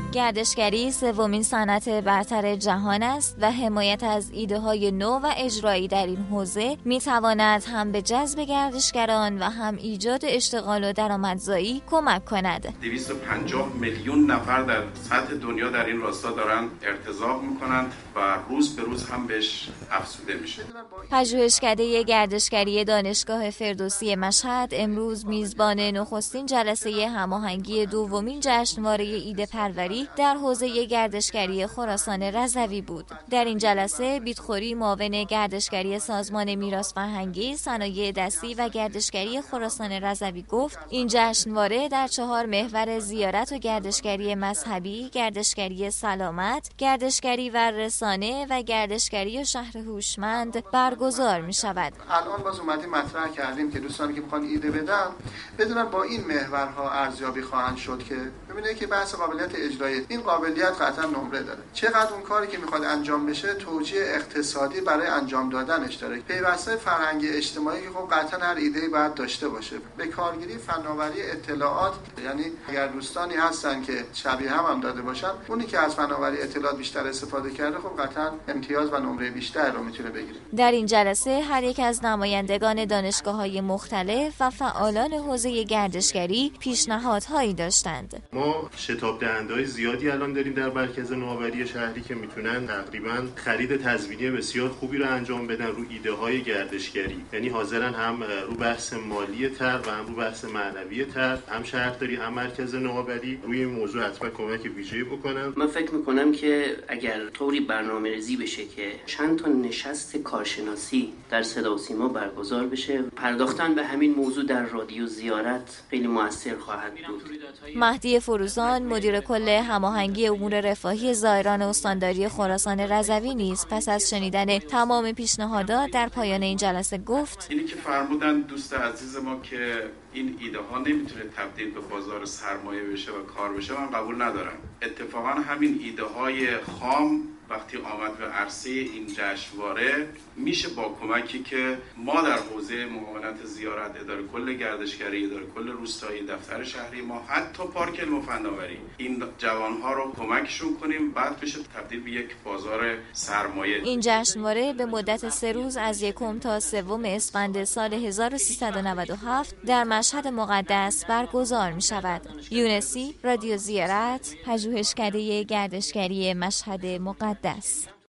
گردشگری سومین صنعت برتر جهان است و حمایت از ایده‌های نو و اجرایی در این حوزه می‌تواند هم به جذب گردشگران و هم ایجاد اشتغال و درآمدزایی کمک کند. 250 میلیون نفر در سطح دنیا در این راستا دارن ارتزاق می‌کنند و روز به روز هم بهش افزوده میشه. پژوهشکده گردشگری دانشگاه فردوسی مشهد امروز میزبان نخستین جلسه هماهنگی دومین جشنواره ایده پروری در حوزه گردشگری خراسان رضوی بود. در این جلسه بیتخوری معاون گردشگری سازمان میراث فرهنگی، صنایع دستی و گردشگری خراسان رضوی گفت این جشنواره در 4 محور زیارت و گردشگری مذهبی، گردشگری سلامت، گردشگری و رسانه و گردشگری و شهر هوشمند برگزار می شود. الان باز اومدیم مطرح کردیم که دوستانی که میخوان ایده بدونن با این محورها ارزیابی خواهند شد که ببینید که بحث قابلیت اجرایی این قابلیت قطعا نمره داره. چقدر اون کاری که میخواد انجام بشه توجیه اقتصادی برای انجام دادنش داره. پیوستای فرهنگی اجتماعی که خب قطعا هر ایده‌ای باید داشته باشه. به کارگیری فناوری اطلاعات، یعنی اگر دوستانی هستن که شبیه هم داده باشن، اونی که از فناوری اطلاعات بیشتر استفاده کرده خب قطعا امتیاز و نمره بیشتر رو میتونه بگیره. در این جلسه هر یک از نمایندگان دانشگاه‌های مختلف و فعالان حوزه گردشگری پیشنهادهایی داشتند. ما شتاب دهنده‌های زیادی الان داریم در مرکز نوآوری شهری که میتونن تقریبا خرید تزمینی بسیار خوبی رو انجام بدن رو ایده‌های گردشگری، یعنی حاضرن هم رو بحث مالی تر و هم رو بحث معنوی تر، هم شهرداری هم مرکز نوآوری روی این موضوع حتما کمک ویژه‌ای بکنن. من فکر می‌کنم که اگر طوری برنامه‌ریزی بشه که چند تا نشست کارشناسی در صدا و سیما برگزار بشه، پرداختن به همین موضوع در رادیو زیارت خیلی موثر خواهد بود. مهدی فروزان مدیر کل هماهنگی امور رفاهی زائران استانداری خراسان رضوی نیز پس از شنیدن تمام پیشنهادات در پایان این جلسه گفت: اینی که فرمودن دوست عزیز ما که این ایده ها نمیتونه تبدیل به بازار سرمایه بشه و کار بشه، من قبول ندارم. اتفاقا همین ایده های خام وقتی آمد به عرصه این جشنواره میشه با کمکی که ما در حوزه معاونت زیارت، اداره کل گردشگری، اداره کل روستایی، دفتر شهری ما، حتی پارک علم و فناوری، این جوانها رو کمکشون کنیم بعد بشه تبدیل به یک بازار سرمایه. این جشنواره به مدت 3 روز از 1 تا 3 اسفند سال 1397 در مشهد مقدس برگزار می شود. یونسی، رادیو زیارت، پژوهشکده گردشگری مشهد مقدس.